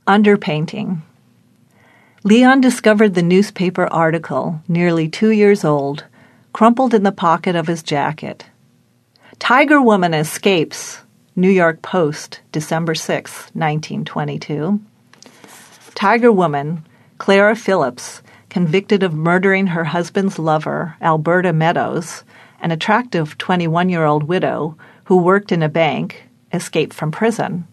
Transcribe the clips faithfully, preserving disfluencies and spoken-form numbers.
Underpainting. Leon discovered the newspaper article, nearly two years old, crumpled in the pocket of his jacket. Tiger woman escapes. New York Post, December sixth, nineteen twenty-two. Tiger woman, Clara Phillips, convicted of murdering her husband's lover, Alberta Meadows, an attractive twenty-one-year-old widow who worked in a bank, escaped from prison.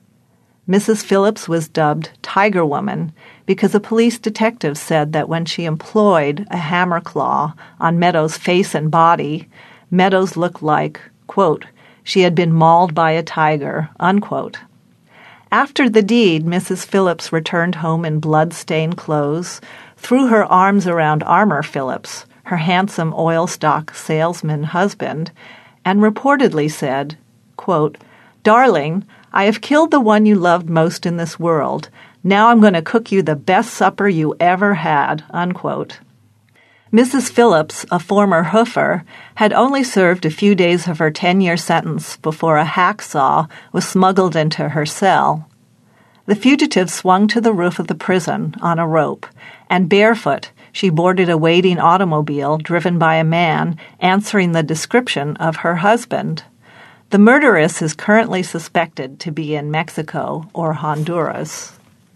Missus Phillips was dubbed Tiger Woman because a police detective said that when she employed a hammer claw on Meadows' face and body, Meadows looked like, quote, she had been mauled by a tiger, unquote. After the deed, Missus Phillips returned home in blood-stained clothes, threw her arms around Armour Phillips, her handsome oil stock salesman husband, and reportedly said, quote, darling, I have killed the one you loved most in this world. Now I'm going to cook you the best supper you ever had, unquote. Missus Phillips, a former hoofer, had only served a few days of her ten-year sentence before a hacksaw was smuggled into her cell. The fugitive swung to the roof of the prison on a rope, and barefoot she boarded a waiting automobile driven by a man answering the description of her husband. The murderess is currently suspected to be in Mexico or Honduras.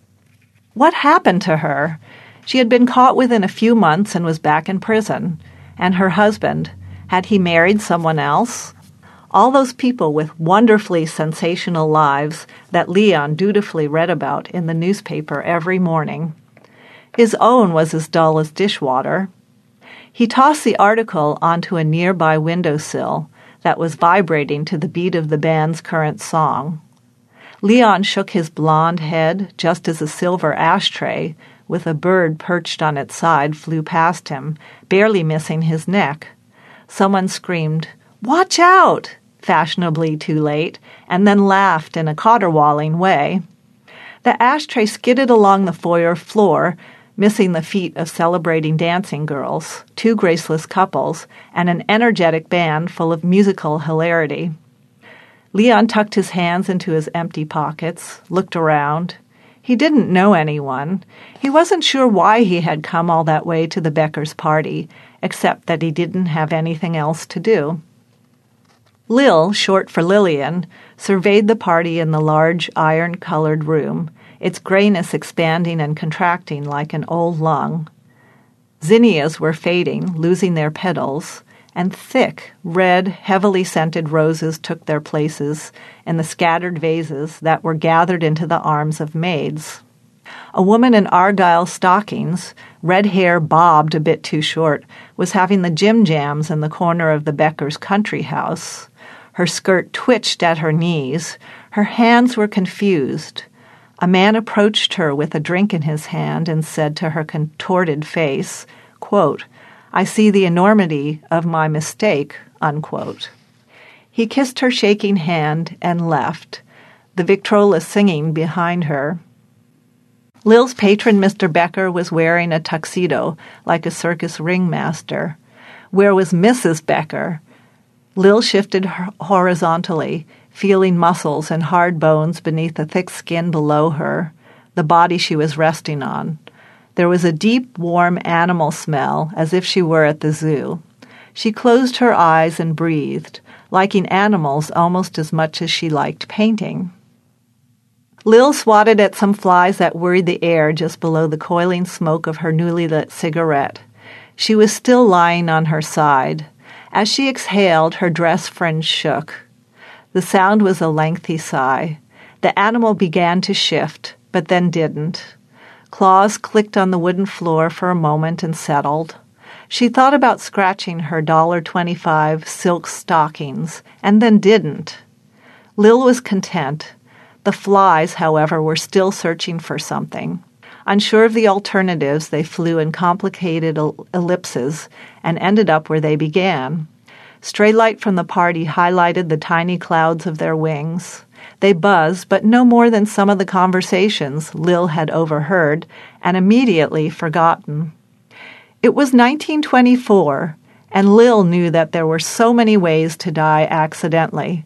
What happened to her? She had been caught within a few months and was back in prison. And her husband, had he married someone else? All those people with wonderfully sensational lives that Leon dutifully read about in the newspaper every morning. His own was as dull as dishwater. He tossed the article onto a nearby windowsill that was vibrating to the beat of the band's current song. Leon shook his blond head just as a silver ashtray with a bird perched on its side flew past him, barely missing his neck. Someone screamed, "Watch out!" fashionably too late, and then laughed in a caterwauling way. The ashtray skidded along the foyer floor, missing the feet of celebrating dancing girls, two graceless couples, and an energetic band full of musical hilarity. Leon tucked his hands into his empty pockets, looked around. He didn't know anyone. He wasn't sure why he had come all that way to the Beckers' party, except that he didn't have anything else to do. Lil, short for Lillian, surveyed the party in the large iron-colored room, its grayness expanding and contracting like an old lung. Zinnias were fading, losing their petals, and thick, red, heavily scented roses took their places in the scattered vases that were gathered into the arms of maids. A woman in argyle stockings, red hair bobbed a bit too short, was having the gym jams in the corner of the Beckers' country house. Her skirt twitched at her knees. Her hands were confused. A man approached her with a drink in his hand and said to her contorted face, quote, "I see the enormity of my mistake," unquote. He kissed her shaking hand and left, the Victrola singing behind her. Lil's patron, Mister Becker, was wearing a tuxedo like a circus ringmaster. Where was Missus Becker? Lil shifted horizontally, feeling muscles and hard bones beneath the thick skin below her, the body she was resting on. There was a deep, warm animal smell, as if she were at the zoo. She closed her eyes and breathed, liking animals almost as much as she liked painting. Lil swatted at some flies that worried the air just below the coiling smoke of her newly lit cigarette. She was still lying on her side. As she exhaled, her dress fringe shook. The sound was a lengthy sigh. The animal began to shift, but then didn't. Claws clicked on the wooden floor for a moment and settled. She thought about scratching her one dollar and twenty-five cent silk stockings, and then didn't. Lil was content. The flies, however, were still searching for something. Unsure of the alternatives, they flew in complicated ellipses and ended up where they began. Stray light from the party highlighted the tiny clouds of their wings. They buzzed, but no more than some of the conversations Lil had overheard and immediately forgotten. It was nineteen twenty-four, and Lil knew that there were so many ways to die accidentally.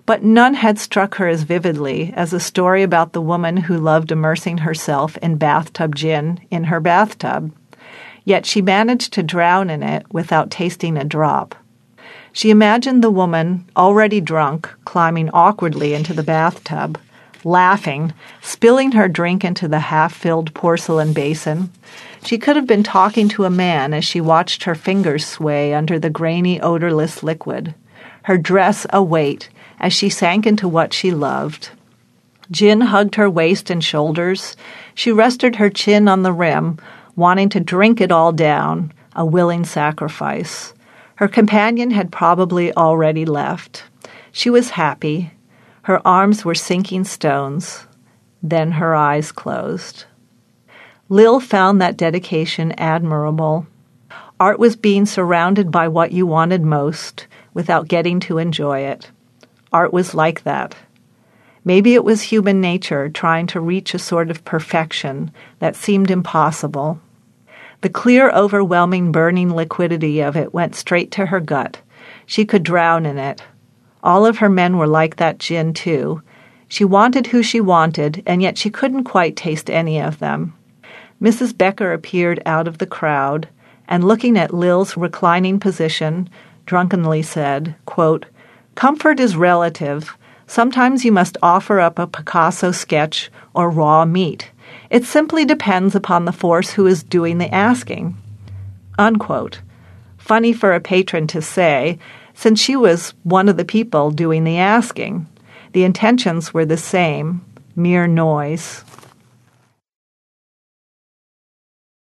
But none had struck her as vividly as a story about the woman who loved immersing herself in bathtub gin in her bathtub. Yet she managed to drown in it without tasting a drop. She imagined the woman, already drunk, climbing awkwardly into the bathtub, laughing, spilling her drink into the half-filled porcelain basin. She could have been talking to a man as she watched her fingers sway under the grainy, odorless liquid, her dress a weight as she sank into what she loved. Gin hugged her waist and shoulders. She rested her chin on the rim, wanting to drink it all down, a willing sacrifice. Her companion had probably already left. She was happy. Her arms were sinking stones. Then her eyes closed. Lil found that dedication admirable. Art was being surrounded by what you wanted most without getting to enjoy it. Art was like that. Maybe it was human nature trying to reach a sort of perfection that seemed impossible. The clear, overwhelming, burning liquidity of it went straight to her gut. She could drown in it. All of her men were like that gin, too. She wanted who she wanted, and yet she couldn't quite taste any of them. Missus Becker appeared out of the crowd, and looking at Lil's reclining position, drunkenly said, quote, "Comfort is relative. Sometimes you must offer up a Picasso sketch or raw meat. It simply depends upon the force who is doing the asking." Unquote. Funny for a patron to say, since she was one of the people doing the asking. The intentions were the same, mere noise.